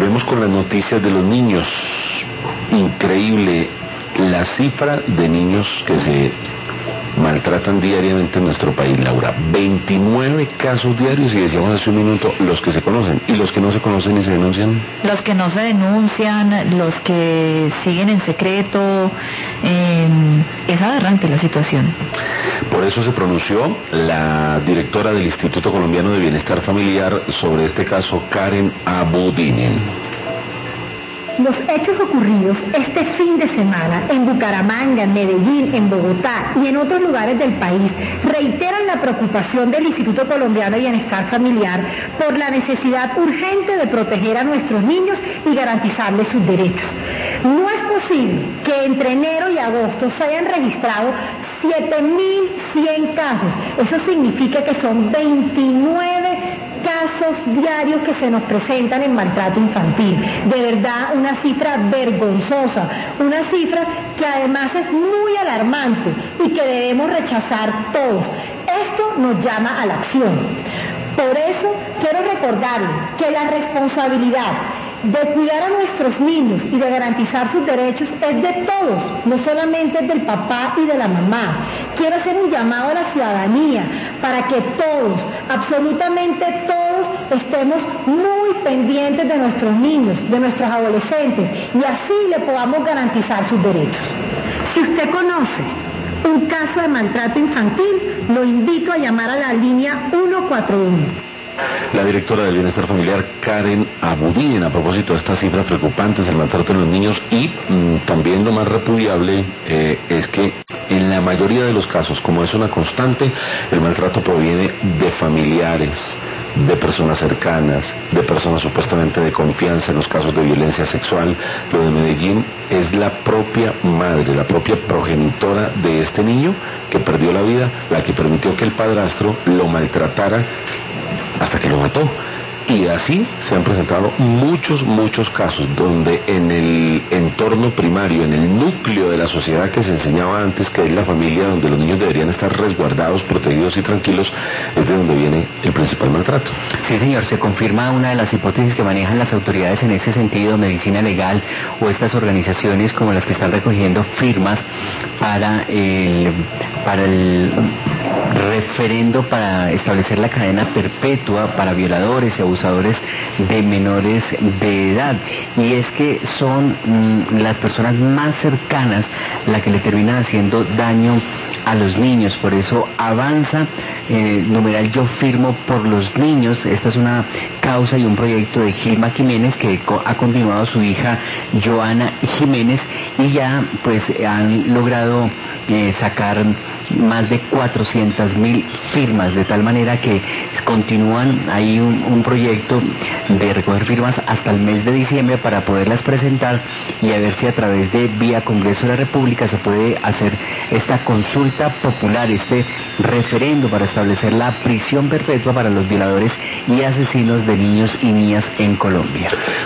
Volvemos con las noticias de los niños. Increíble la cifra de niños que se maltratan diariamente en nuestro país, Laura. 29 casos diarios, y decíamos hace un minuto, los que se conocen. ¿Y los que no se conocen y se denuncian? Los que no se denuncian, los que siguen en secreto. Es aberrante la situación. Por eso se pronunció la directora del Instituto Colombiano de Bienestar Familiar sobre este caso, Karen Abudinen. Los hechos ocurridos este fin de semana en Bucaramanga, en Medellín, en Bogotá y en otros lugares del país reiteran la preocupación del Instituto Colombiano de Bienestar Familiar por la necesidad urgente de proteger a nuestros niños y garantizarles sus derechos. No es posible que entre enero y agosto se hayan registrado 7.100 casos. Eso significa que son 29 casos diarios que se nos presentan en maltrato infantil. De verdad, una cifra vergonzosa, una cifra que además es muy alarmante y que debemos rechazar todos. Esto nos llama a la acción. Por eso quiero recordarles que la responsabilidad de cuidar a nuestros niños y de garantizar sus derechos es de todos, no solamente es del papá y de la mamá. Quiero hacer un llamado a la ciudadanía para que todos, absolutamente todos, estemos muy pendientes de nuestros niños, de nuestros adolescentes, y así le podamos garantizar sus derechos. Si usted conoce un caso de maltrato infantil, lo invito a llamar a la línea 141. La directora del Bienestar Familiar, Karen Abudinen, a propósito de estas cifras preocupantes del maltrato de los niños, y también lo más repudiable es que en la mayoría de los casos, como es una constante, el maltrato proviene de familiares, de personas cercanas, de personas supuestamente de confianza. En los casos de violencia sexual, lo de Medellín es la propia madre, la propia progenitora de este niño que perdió la vida, la que permitió que el padrastro lo maltratara hasta que lo mató. Y así se han presentado muchos casos donde en el entorno primario, en el núcleo de la sociedad que se enseñaba antes, que es la familia, donde los niños deberían estar resguardados, protegidos y tranquilos, es de donde viene el principal maltrato. Sí, señor, se confirma una de las hipótesis que manejan las autoridades en ese sentido, Medicina Legal o estas organizaciones como las que están recogiendo firmas para el referendo para establecer la cadena perpetua para violadores y abusadores de menores de edad. Y es que son las personas más cercanas las que le terminan haciendo daño a los niños. Por eso avanza numeral Yo Firmo por los Niños. Esta es una causa y un proyecto de Gilma Jiménez que ha continuado su hija Joana Jiménez, y ya pues han logrado sacar más de 400.000 firmas, de tal manera que continúan ahí un proyecto de recoger firmas hasta el mes de diciembre para poderlas presentar y a ver si a través de vía Congreso de la República se puede hacer esta consulta popular, este referendo para establecer la prisión perpetua para los violadores y asesinos de niños y niñas en Colombia.